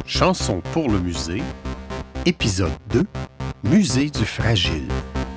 Chansons pour le musée, épisode 2, Musée du Fragile.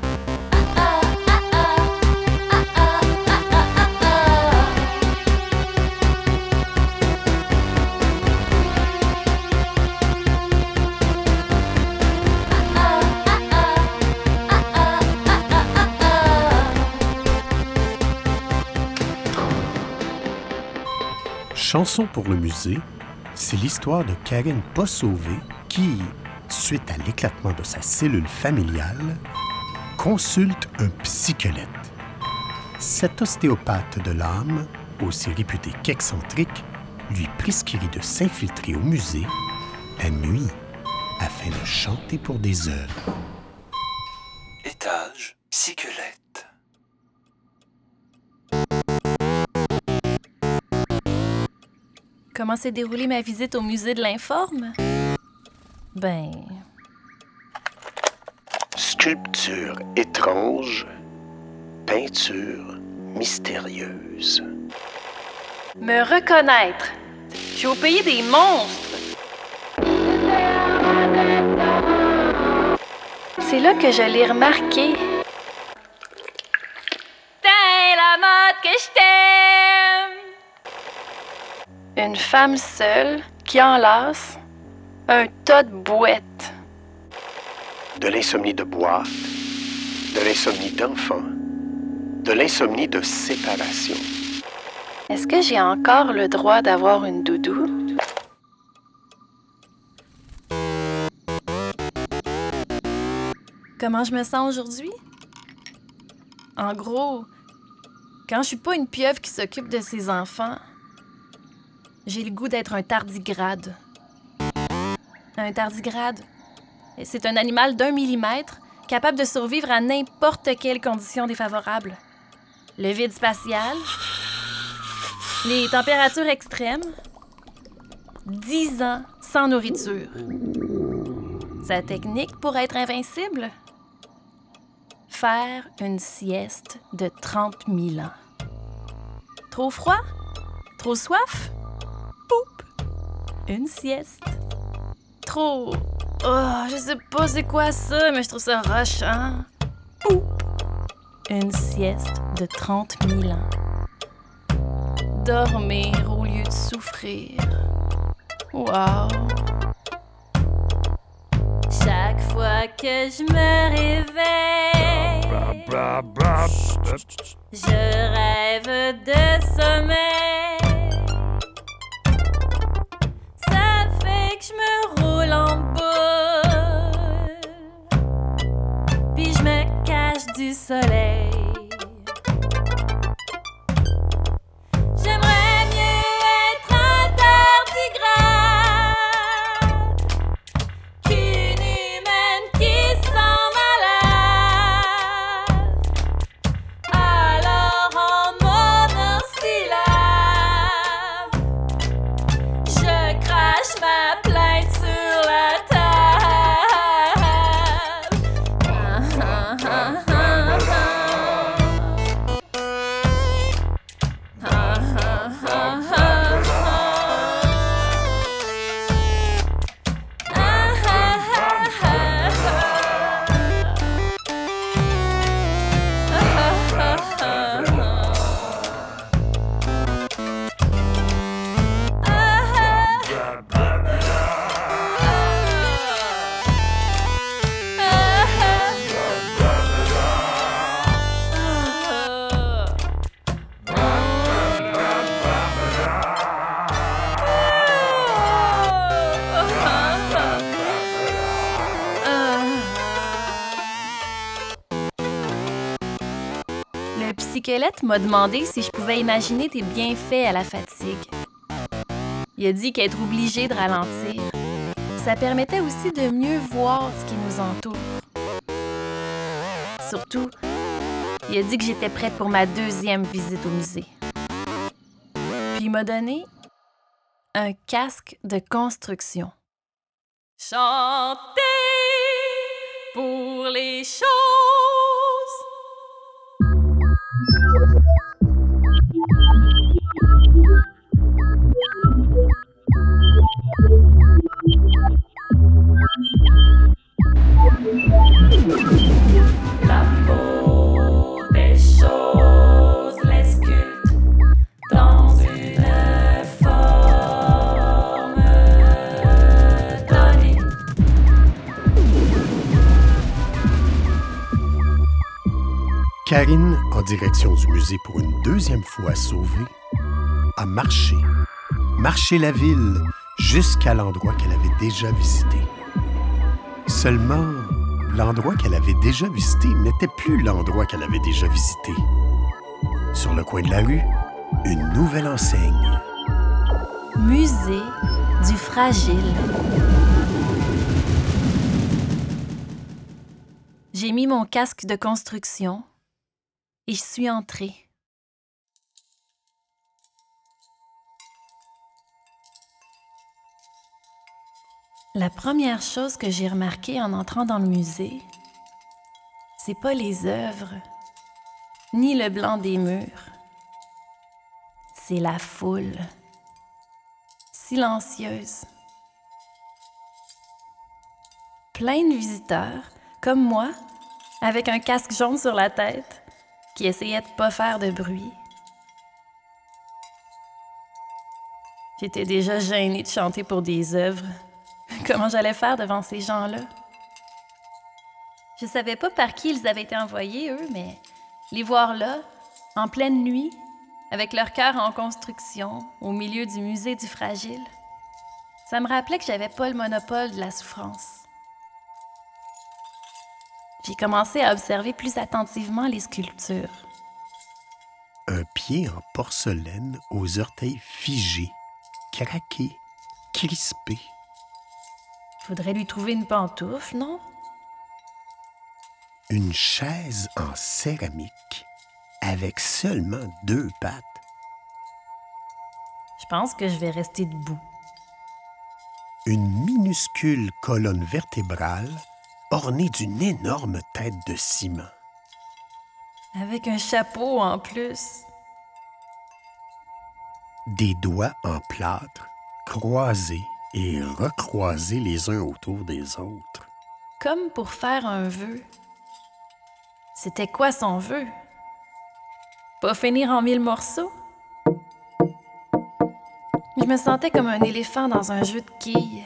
Chansons pour le musée, c'est l'histoire de Karine Pas-Sauvé qui, suite à l'éclatement de sa cellule familiale, consulte un psychologue. Cet ostéopathe de l'âme, aussi réputé qu'excentrique, lui prescrit de s'infiltrer au musée la nuit afin de chanter pour des œuvres. Étage psychologue. Comment s'est déroulée ma visite au musée de l'Informe? Sculpture étrange, peinture mystérieuse. Me reconnaître. Je suis au pays des monstres. C'est là que je l'ai remarqué. T'es la mode que je t'aime. Une femme seule qui enlace un tas de bouettes. De l'insomnie de boîte, de l'insomnie d'enfant, de l'insomnie de séparation. Est-ce que j'ai encore le droit d'avoir une doudou? Comment je me sens aujourd'hui? En gros, quand je suis pas une pieuvre qui s'occupe de ses enfants, j'ai le goût d'être un tardigrade. Un tardigrade, c'est un animal d'1 millimètre capable de survivre à n'importe quelle condition défavorable. Le vide spatial, les températures extrêmes, 10 ans sans nourriture. Sa technique pour être invincible? Faire une sieste de 30 000 ans. Trop froid? Trop soif? Poup! Une sieste. Trop... Oh, je sais pas c'est quoi ça, mais je trouve ça rushant. Poup! Une sieste de 30 000 ans. Dormir au lieu de souffrir. Wow! Chaque fois que je me réveille, je rêve de sommeil. Ça fait que je me roule en boule, puis je me cache du soleil. J'aimerais mieux être un tardigrade qu'une humaine qui sent malade. Alors en monosyllabe, je crache ma plainte sur la table. Le psychologue m'a demandé si je pouvais imaginer des bienfaits à la fatigue. Il a dit qu'être obligé de ralentir, ça permettait aussi de mieux voir ce qui nous entoure. Surtout, il a dit que j'étais prête pour ma 2e visite au musée. Puis il m'a donné un casque de construction. Chanter pour les choses. Karine, en direction du musée pour une deuxième fois sauvée, a marché la ville jusqu'à l'endroit qu'elle avait déjà visité. Seulement, l'endroit qu'elle avait déjà visité n'était plus l'endroit qu'elle avait déjà visité. Sur le coin de la rue, une nouvelle enseigne. Musée du fragile. J'ai mis mon casque de construction et je suis entrée. La première chose que j'ai remarquée en entrant dans le musée, c'est pas les œuvres, ni le blanc des murs. C'est la foule, silencieuse. Plein de visiteurs, comme moi, avec un casque jaune sur la tête, qui essayaient de pas faire de bruit. J'étais déjà gênée de chanter pour des œuvres. Comment j'allais faire devant ces gens-là? Je savais pas par qui ils avaient été envoyés, eux, mais les voir là, en pleine nuit, avec leur cœur en construction, au milieu du musée du fragile, ça me rappelait que j'avais pas le monopole de la souffrance. J'ai commencé à observer plus attentivement les sculptures. Un pied en porcelaine aux orteils figés, craqués, crispés. Faudrait lui trouver une pantoufle, non? Une chaise en céramique avec seulement 2 pattes. Je pense que je vais rester debout. Une minuscule colonne vertébrale ornée d'une énorme tête de ciment. Avec un chapeau en plus. Des doigts en plâtre, croisés et recroisés les uns autour des autres. Comme pour faire un vœu. C'était quoi son vœu? Pas finir en 1000 morceaux? Je me sentais comme un éléphant dans un jeu de quilles.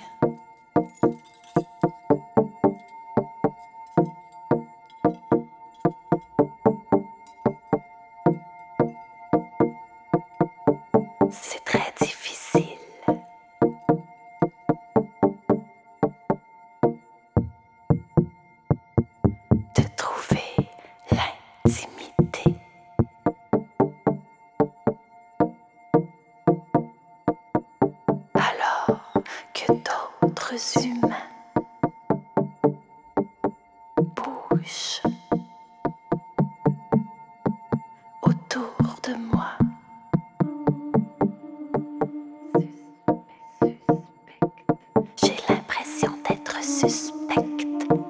C'est très difficile. De trouver l'intimité. Alors que d'autres humains bougent autour de moi. J'ai l'impression d'être suspecte.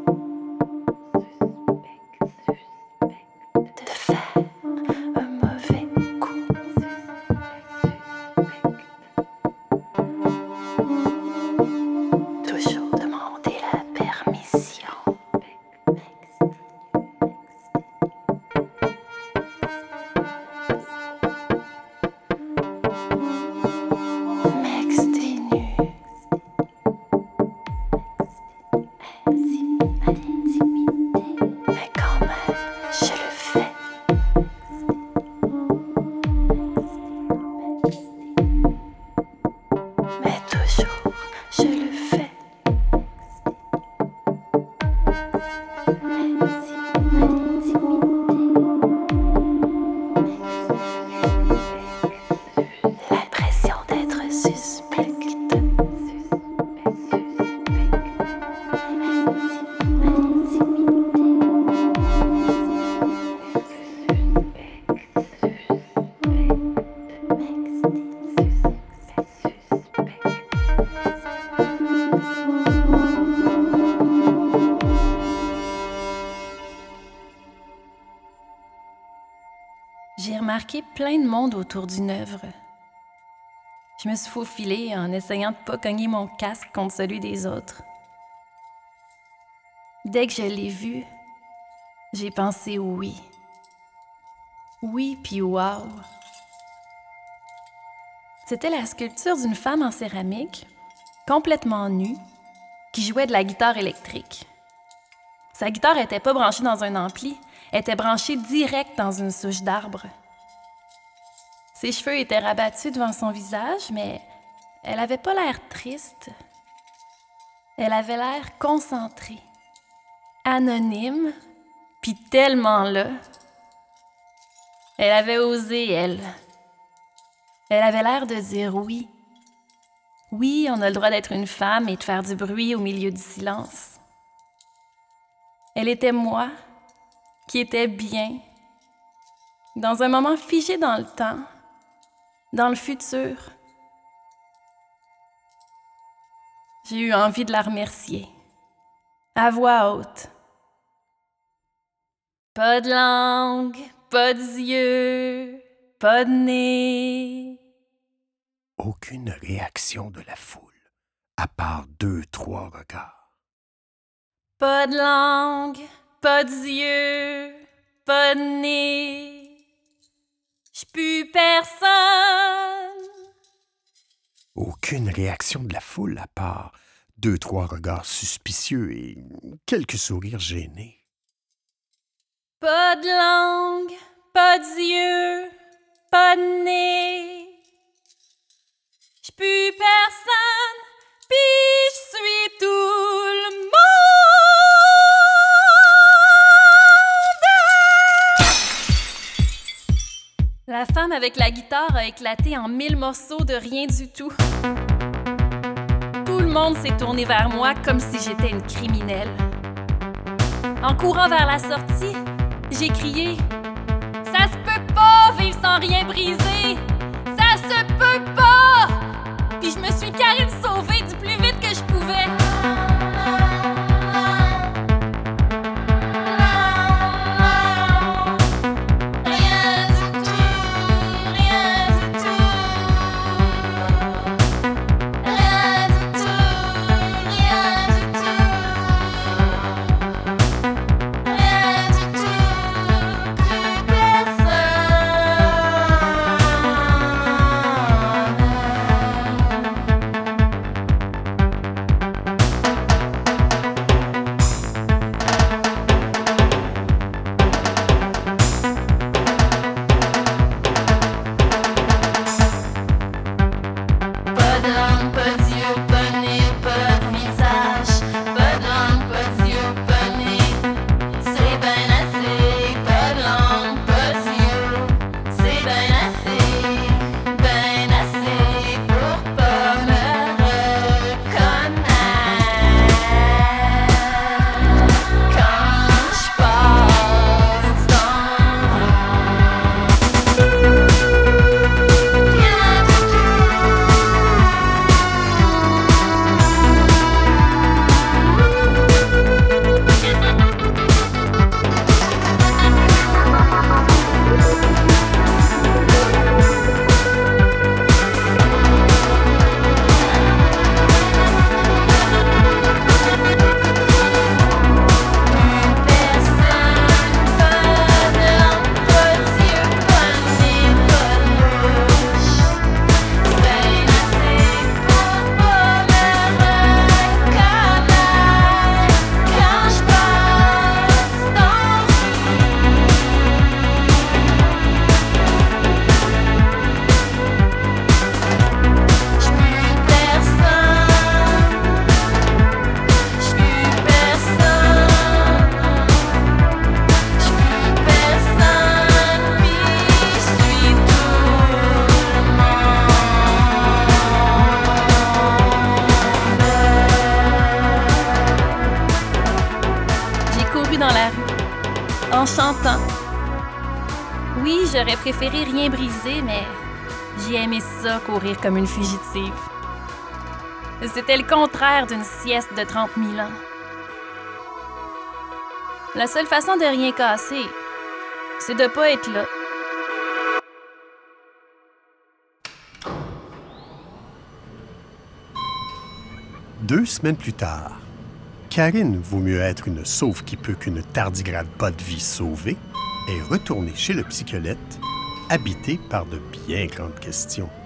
De faire un mauvais coup. Toujours demander la permission. M'exténue. Mais quand même, je le fais. Mais toujours, je le fais. L'impression d'être suspecte. J'ai remarqué plein de monde autour d'une œuvre. Je me suis faufilée en essayant de pas cogner mon casque contre celui des autres. Dès que je l'ai vu, j'ai pensé oui. Oui, puis wow. C'était la sculpture d'une femme en céramique, complètement nue, qui jouait de la guitare électrique. Sa guitare n'était pas branchée dans un ampli, était branchée direct dans une souche d'arbre. Ses cheveux étaient rabattus devant son visage, mais elle avait pas l'air triste. Elle avait l'air concentrée, anonyme, puis tellement là. Elle avait osé, elle. Elle avait l'air de dire oui. Oui, on a le droit d'être une femme et de faire du bruit au milieu du silence. Elle était moi, qui était bien, dans un moment figé dans le temps, dans le futur. J'ai eu envie de la remercier, à voix haute. Pas de langue, pas d'yeux, pas de nez. Aucune réaction de la foule, à part 2-3 regards. Pas de langue, pas d'yeux, pas de nez. J'pue personne. Aucune réaction de la foule, à part 2-3 regards suspicieux et quelques sourires gênés. Pas de langue, pas d'yeux, pas de nez. J'pue personne, pis j'suis tout le monde. La femme avec la guitare a éclaté en 1000 morceaux de rien du tout. Tout le monde s'est tourné vers moi comme si j'étais une criminelle. En courant vers la sortie, j'ai crié « Ça se peut pas vivre sans rien briser! Ça se peut pas! » Puis je me suis carrément sauvée du plus vite que je pouvais. En chantant. Oui, j'aurais préféré rien briser, mais j'ai aimé ça, courir comme une fugitive. C'était le contraire d'une sieste de 30 000 ans. La seule façon de rien casser, c'est de pas être là. Deux semaines plus tard, Karine, vaut mieux être une sauve qui peut qu'une tardigrade pas de vie sauvée, est retournée chez le psychologue, habitée par de bien grandes questions.